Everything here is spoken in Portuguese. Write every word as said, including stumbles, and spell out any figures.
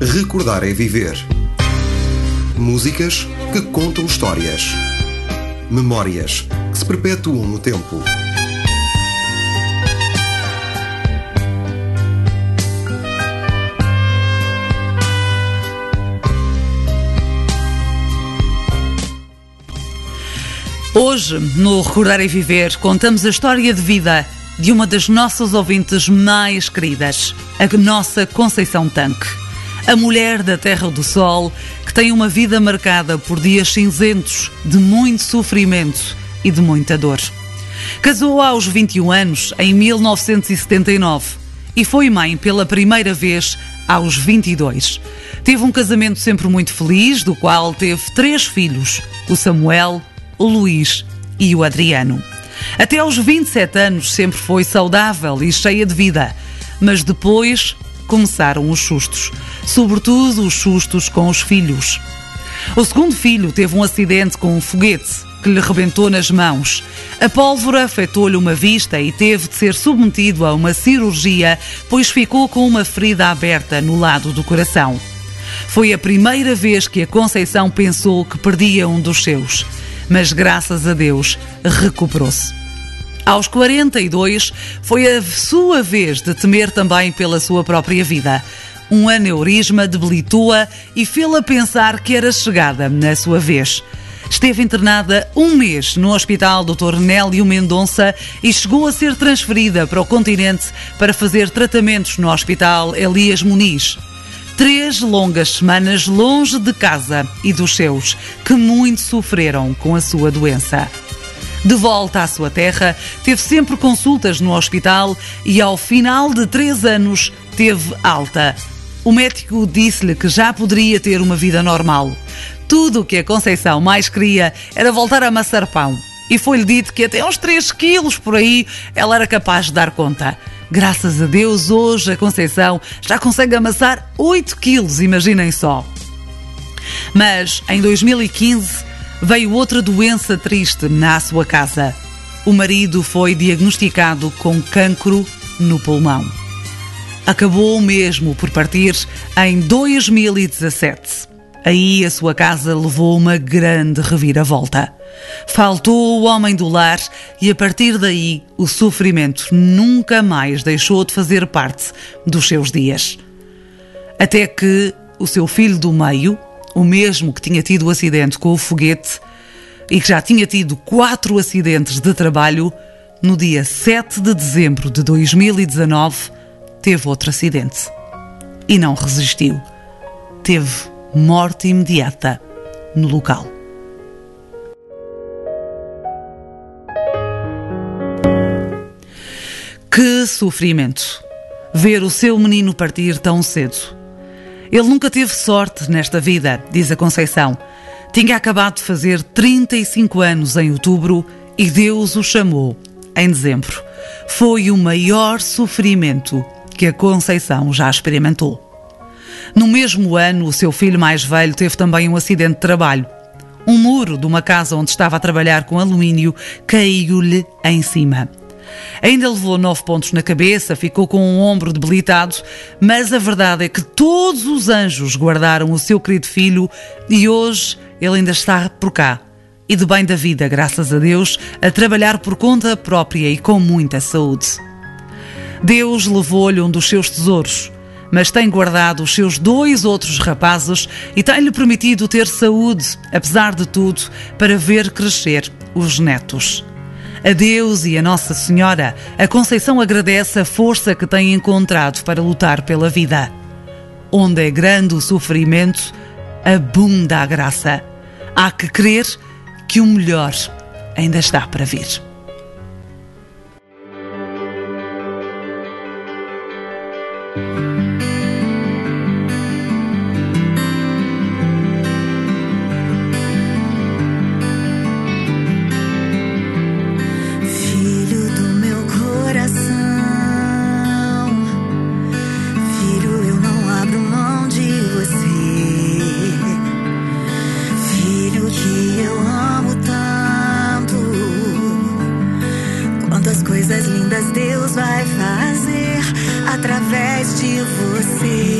Recordar é viver. Músicas que contam histórias. Memórias que se perpetuam no tempo. Hoje, no Recordar e Viver, contamos a história de vida de uma das nossas ouvintes mais queridas, a nossa Conceição Tanque. A mulher da Terra do Sol, que tem uma vida marcada por dias cinzentos, de muito sofrimento e de muita dor. Casou aos vinte e um anos, em mil novecentos e setenta e nove, e foi mãe pela primeira vez aos vinte e dois. Teve um casamento sempre muito feliz, do qual teve três filhos, o Samuel, o Luís e o Adriano. Até aos vinte e sete anos sempre foi saudável e cheia de vida, mas depois começaram os sustos, sobretudo os sustos com os filhos. O segundo filho teve um acidente com um foguete que lhe rebentou nas mãos. A pólvora afetou-lhe uma vista e teve de ser submetido a uma cirurgia, pois ficou com uma ferida aberta no lado do coração. Foi a primeira vez que a Conceição pensou que perdia um dos seus, mas graças a Deus recuperou-se. Aos quarenta e dois foi a sua vez de temer também pela sua própria vida. Um aneurisma debilitou-a e fê-la pensar que era chegada na sua vez. Esteve internada um mês no Hospital doutor Nélio Mendonça e chegou a ser transferida para o continente para fazer tratamentos no Hospital Elias Muniz. Três longas semanas longe de casa e dos seus, que muito sofreram com a sua doença. De volta à sua terra, teve sempre consultas no hospital e ao final de três anos teve alta. O médico disse-lhe que já poderia ter uma vida normal. Tudo o que a Conceição mais queria era voltar a amassar pão. E foi-lhe dito que até uns três quilos por aí ela era capaz de dar conta. Graças a Deus, hoje a Conceição já consegue amassar oito quilos, imaginem só. Mas, em dois mil e quinze, veio outra doença triste na sua casa. O marido foi diagnosticado com cancro no pulmão. Acabou mesmo por partir em dois mil e dezassete. Aí a sua casa levou uma grande reviravolta. Faltou o homem do lar e a partir daí o sofrimento nunca mais deixou de fazer parte dos seus dias. Até que o seu filho do meio, o mesmo que tinha tido o acidente com o foguete e que já tinha tido quatro acidentes de trabalho, no dia sete de dezembro de dois mil e dezanove teve outro acidente. E não resistiu. Teve morte imediata no local. Que sofrimento! Ver o seu menino partir tão cedo. Ele nunca teve sorte nesta vida, diz a Conceição. Tinha acabado de fazer trinta e cinco anos em outubro e Deus o chamou em dezembro. Foi o maior sofrimento que a Conceição já experimentou. No mesmo ano, o seu filho mais velho teve também um acidente de trabalho. Um muro de uma casa onde estava a trabalhar com alumínio caiu-lhe em cima. Ainda levou nove pontos na cabeça, ficou com um ombro debilitado, mas a verdade é que todos os anjos guardaram o seu querido filho e hoje ele ainda está por cá. E de bem da vida, graças a Deus, a trabalhar por conta própria e com muita saúde. Deus levou-lhe um dos seus tesouros, mas tem guardado os seus dois outros rapazes e tem-lhe permitido ter saúde, apesar de tudo, para ver crescer os netos. A Deus e a Nossa Senhora, a Conceição agradece a força que tem encontrado para lutar pela vida. Onde é grande o sofrimento, abunda a graça. Há que crer que o melhor ainda está para vir. Coisas lindas Deus vai fazer através de você.